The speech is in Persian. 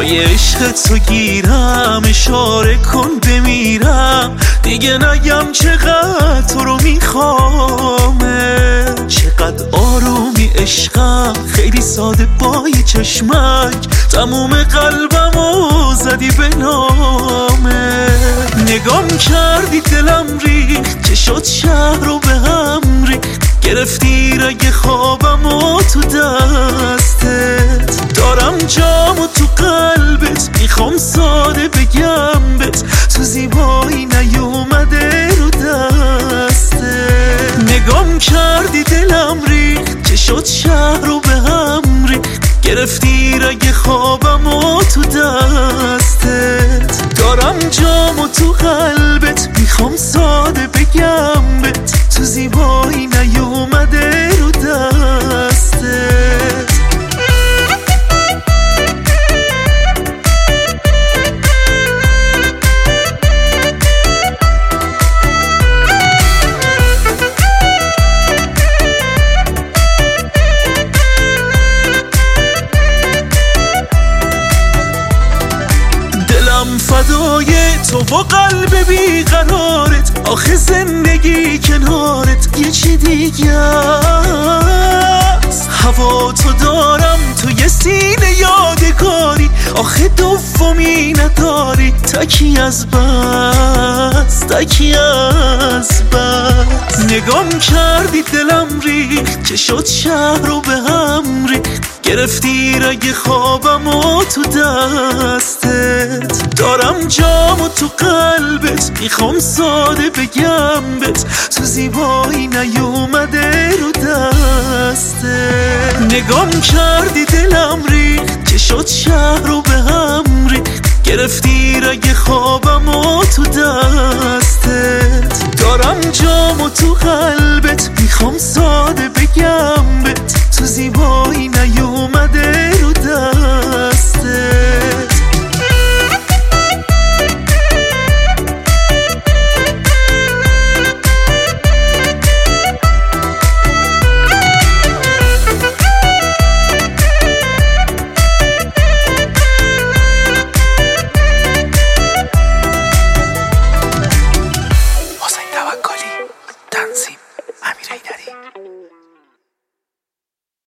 پای عشق تو گیرم، اشاره کن بمیرم، دیگه نگم چقدر تو رو میخوامه. چقدر آرومی عشقم، خیلی ساده با یه چشمک تموم قلبمو زدی به نامه. نگام کردی دلم ریخت، چه شد شهر رو به هم ریخت، گرفتی رگ خوابمو تو دستت. دارم جامو تو قلبت، میخوام ساده بگم بهت، تو زیبایی نیومده رو دستت. نگام کردی دلم ریخت، چه شد شهر رو به هم ریخت، گرفتی رگ خوابمو تو دستت. دارم جامو تو قلبت، میخوام ساده بگم بهت، تو زیبایی نیومده رو دستت. فدای تو و قلب بیقرارت، آخه زندگی کنارت یه چی دیگه است. هوا تو دارم توی سینه یادگاری، آخه دومی نداری، تکی از بس، تکی از بس. نگام کردی دلم ریخت، چه شد شهر رو به هم ریخت، گرفتی رگ خوابمو تو دستت. دارم جامو تو قلبت، میخوام ساده بگم بهت، تو زیبایی نیومده رو دستت. نگام کردی دلم ریخت، چه شد شهر رو به هم ریخت، گرفتی رگ خوابمو تو دستت. دارم جامو تو قلبت، میخوام ساده بگم بهت، تو زیبایی